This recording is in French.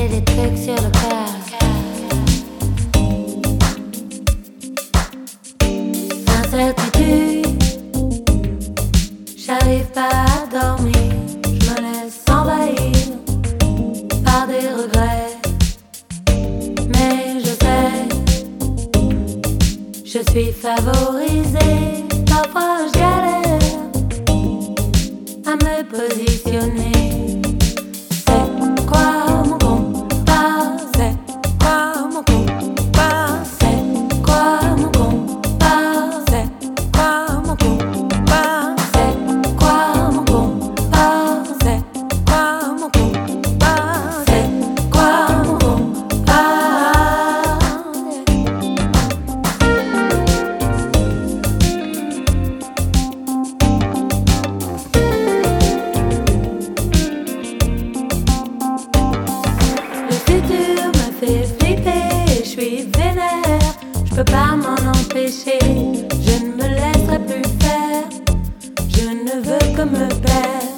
J'ai des trucs sur le cœur. Incertitude, j'arrive pas à dormir. Je me laisse envahir par des regrets. Mais je sais, je suis favorisée. Parfois je galère à me positionner. C'est quoi mon combat? C'est quoi mon combat? C'est quoi mon combat? C'est quoi mon combat? C'est quoi mon combat? C'est quoi mon combat? C'est quoi mon combat? Le futur me fait flipper, je suis vénère, je peux pas m'en empêcher, je ne me laisserai plus faire, je ne veux que me plaire.